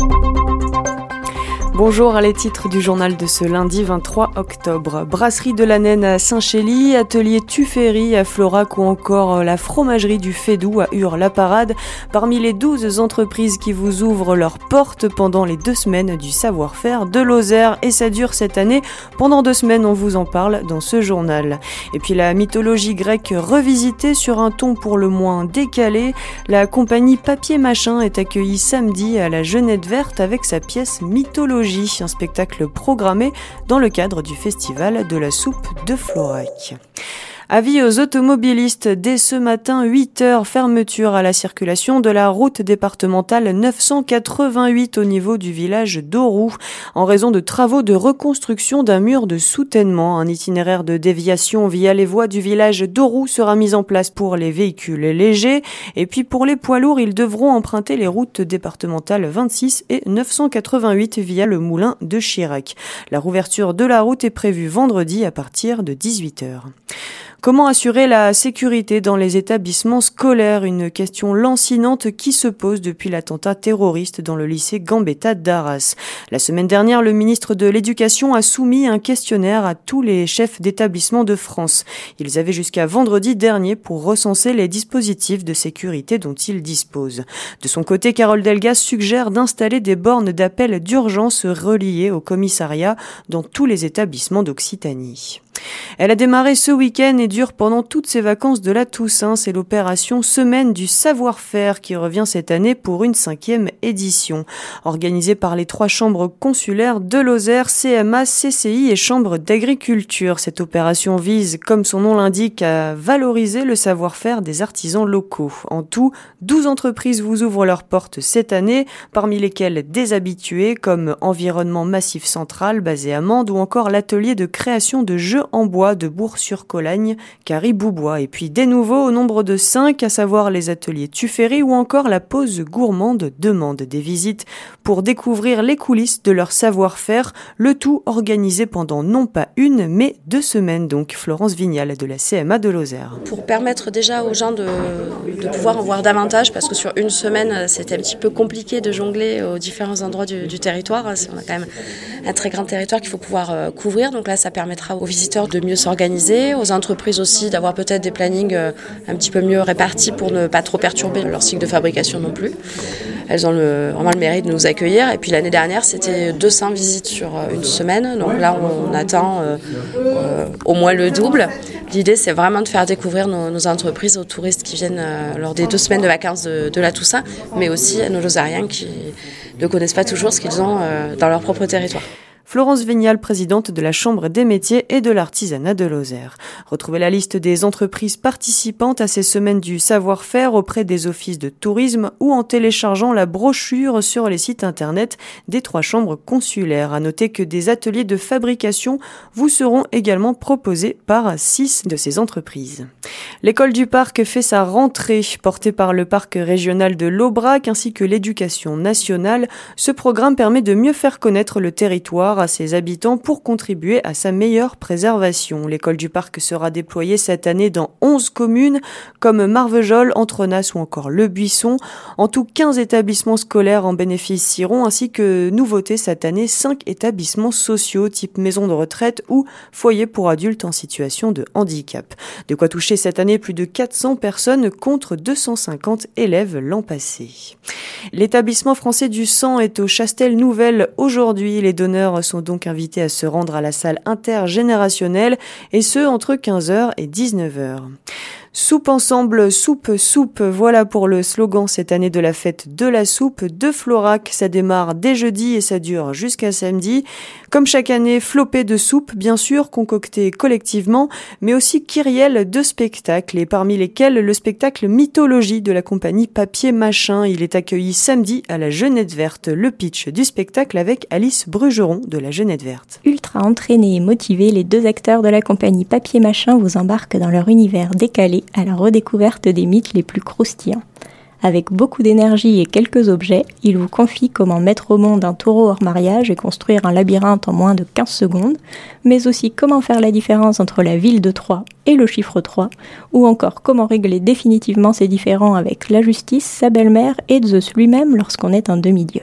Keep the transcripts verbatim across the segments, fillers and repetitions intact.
Bonjour, à les titres du journal de ce lundi vingt-trois octobre. Brasserie de la Naine à Saint-Chély, atelier Tuffery à Florac ou encore la fromagerie du Fédou à Hures-la-Parade. Parmi les douze entreprises qui vous ouvrent leurs portes pendant les deux semaines du savoir-faire de Lozère. Et ça dure cette année. Pendant deux semaines, on vous en parle dans ce journal. Et puis la mythologie grecque revisitée sur un ton pour le moins décalé. La compagnie Papier Machin est accueillie samedi à la Genette Verte avec sa pièce Mythologie. Un spectacle programmé dans le cadre du festival de la soupe de Florac. Avis aux automobilistes, dès ce matin, huit heures, fermeture à la circulation de la route départementale neuf cent quatre-vingt-huit au niveau du village d'Auroux, en raison de travaux de reconstruction d'un mur de soutènement. Un itinéraire de déviation via les voies du village d'Auroux sera mis en place pour les véhicules légers. Et puis pour les poids lourds, ils devront emprunter les routes départementales vingt-six et neuf cent quatre-vingt-huit via le moulin de Chirac. La rouverture de la route est prévue vendredi à partir de dix-huit heures. Comment assurer la sécurité dans les établissements scolaires ? Une question lancinante qui se pose depuis l'attentat terroriste dans le lycée Gambetta d'Arras. La semaine dernière, le ministre de l'Éducation a soumis un questionnaire à tous les chefs d'établissements de France. Ils avaient jusqu'à vendredi dernier pour recenser les dispositifs de sécurité dont ils disposent. De son côté, Carole Delgas suggère d'installer des bornes d'appel d'urgence reliées au commissariat dans tous les établissements d'Occitanie. Elle a démarré ce week-end et dure pendant toutes ses vacances de la Toussaint. C'est l'opération Semaine du savoir-faire qui revient cette année pour une cinquième édition. Organisée par les trois chambres consulaires de Lozère, C M A, C C I et Chambre d'agriculture. Cette opération vise, comme son nom l'indique, à valoriser le savoir-faire des artisans locaux. En tout, douze entreprises vous ouvrent leurs portes cette année, parmi lesquelles des habitués comme Environnement Massif Central, basé à Mende, ou encore l'atelier de création de jeux en bois de Bourg-sur-Colagne, Cariboubois. Et puis des nouveaux au nombre de cinq, à savoir les ateliers Tuffery ou encore la pause gourmande demande des visites pour découvrir les coulisses de leur savoir-faire, le tout organisé pendant non pas une, mais deux semaines. Donc Florence Vignal de la C M A de Lozère. Pour permettre déjà aux gens de, de pouvoir en voir davantage, parce que sur une semaine, c'était un petit peu compliqué de jongler aux différents endroits du, du territoire. On a quand même un très grand territoire qu'il faut pouvoir euh, couvrir, donc là ça permettra aux visiteurs de mieux s'organiser, aux entreprises aussi d'avoir peut-être des plannings un petit peu mieux répartis pour ne pas trop perturber leur cycle de fabrication non plus. Elles ont le, vraiment le mérite de nous accueillir. Et puis l'année dernière, c'était deux cents visites sur une semaine. Donc là, on attend euh, euh, au moins le double. L'idée, c'est vraiment de faire découvrir nos, nos entreprises aux touristes qui viennent euh, lors des deux semaines de vacances de, de la Toussaint, mais aussi à nos Lozériens qui ne connaissent pas toujours ce qu'ils ont euh, dans leur propre territoire. Florence Vignal, présidente de la Chambre des métiers et de l'artisanat de Lozère. Retrouvez la liste des entreprises participantes à ces semaines du savoir-faire auprès des offices de tourisme ou en téléchargeant la brochure sur les sites internet des trois chambres consulaires. À noter que des ateliers de fabrication vous seront également proposés par six de ces entreprises. L'école du parc fait sa rentrée, portée par le parc régional de l'Aubrac ainsi que l'éducation nationale. Ce programme permet de mieux faire connaître le territoire à ses habitants pour contribuer à sa meilleure préservation. L'école du parc sera déployée cette année dans onze communes comme Marvejols, Entrenas ou encore Le Buisson. En tout, quinze établissements scolaires en bénéficieront ainsi que nouveauté cette année, cinq établissements sociaux type maison de retraite ou foyer pour adultes en situation de handicap. De quoi toucher cette année plus de quatre cents personnes contre deux cent cinquante élèves l'an passé. L'établissement français du sang est au Chastel Nouvelle aujourd'hui. Les donneurs sont donc invités à se rendre à la salle intergénérationnelle et ce entre quinze heures et dix-neuf heures. Soupe ensemble, soupe, soupe, voilà pour le slogan cette année de la fête de la soupe de Florac. Ça démarre dès jeudi et ça dure jusqu'à samedi. Comme chaque année, flopée de soupe, bien sûr, concoctée collectivement, mais aussi kyrielle de spectacles, et parmi lesquels le spectacle Mythologie de la compagnie Papier Machin. Il est accueilli samedi à la Genette Verte. Le pitch du spectacle avec Alice Brugeron de la Genette Verte. Ultra entraînés et motivés, les deux acteurs de la compagnie Papier Machin vous embarquent dans leur univers décalé à la redécouverte des mythes les plus croustillants. Avec beaucoup d'énergie et quelques objets, il vous confie comment mettre au monde un taureau hors mariage et construire un labyrinthe en moins de quinze secondes, mais aussi comment faire la différence entre la ville de Troie et le chiffre trois, ou encore comment régler définitivement ses différends avec la justice, sa belle-mère et Zeus lui-même lorsqu'on est un demi-dieu.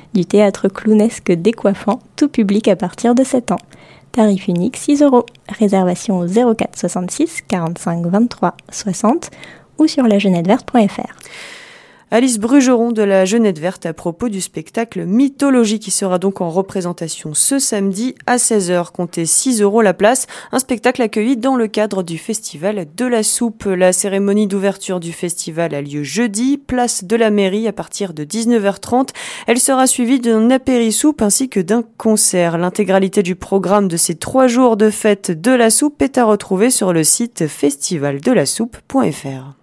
du théâtre clownesque décoiffant, tout public à partir de sept ans. Tarif unique six euros. Réservation au zéro quatre soixante-six quarante-cinq vingt-trois soixante ou sur la jeunette verte point f r. Alice Brugeron de la Jeunette Verte à propos du spectacle Mythologie qui sera donc en représentation ce samedi à seize heures. Comptez six euros la place. Un spectacle accueilli dans le cadre du Festival de la Soupe. La cérémonie d'ouverture du festival a lieu jeudi, place de la mairie à partir de dix-neuf heures trente. Elle sera suivie d'un apéri-soupe ainsi que d'un concert. L'intégralité du programme de ces trois jours de fête de la soupe est à retrouver sur le site festival de la soupe point f r.